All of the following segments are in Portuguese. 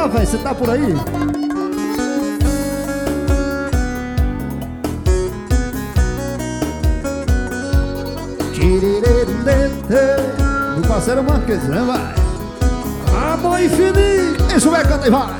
lá, velho, você tá por aí? Meu parceiro Marques, né, vai? Amor infinito, isso vai, canta e vai.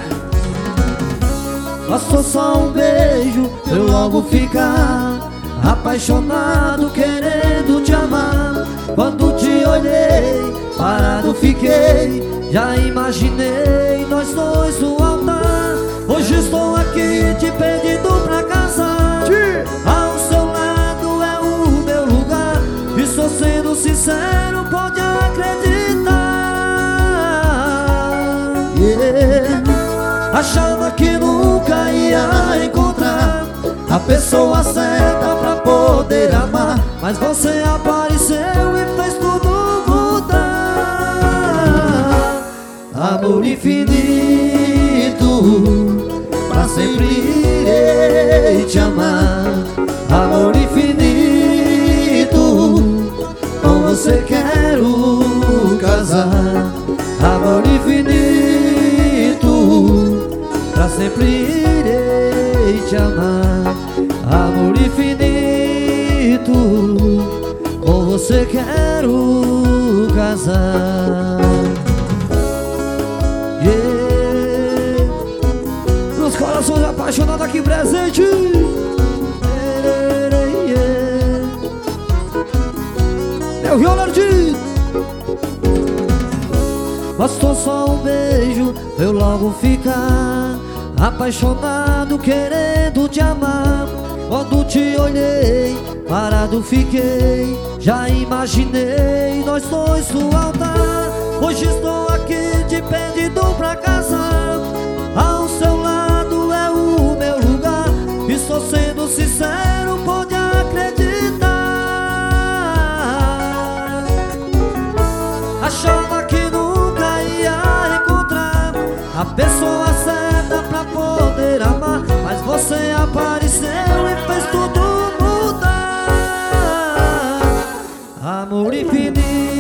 Bastou só um beijo, eu logo ficar apaixonado, querendo te amar. Quando te olhei, parado fiquei, já imaginei nós dois no altar. Hoje estou aqui te pedindo pra casar. Ao seu lado é o meu lugar, estou sendo sincero, pode acreditar. Achava que nunca ia encontrar a pessoa certa pra poder amar, mas você apareceu e fez tudo mudar. Amor infinito, pra sempre irei te amar. Amor infinito, com você quero casar. Amor infinito, pra sempre irei te amar. Amor infinito, com você quero casar. Yeah. Meus corações apaixonados aqui presente. Yeah. Meu violãozinho. Bastou só um beijo, eu logo ficar apaixonado, querendo te amar. Quando te olhei, parado fiquei, já imaginei nós dois no altar. Hoje estou aqui te pedindo pra casar. Ao seu lado é o meu lugar, estou sendo sincero, pode acreditar. Achava que nunca ia encontrar a pessoa certa pra poder amar, mas você apareceu e fez tudo mudar. Amor infinito,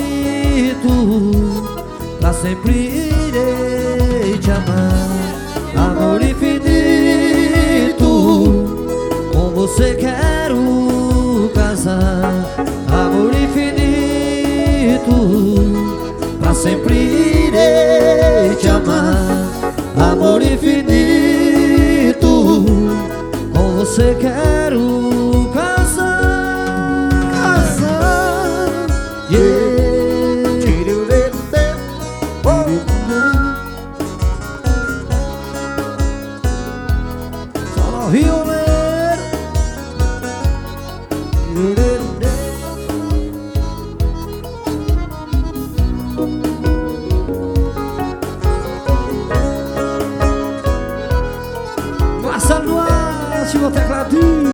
pra sempre irei te amar. Amor infinito, com você quero casar. Amor infinito, pra sempre irei te amar. Amor infinito, com você quero casar. Casar, yeah. Só no violeiro. Marcelo Duarte, meu tecladinho.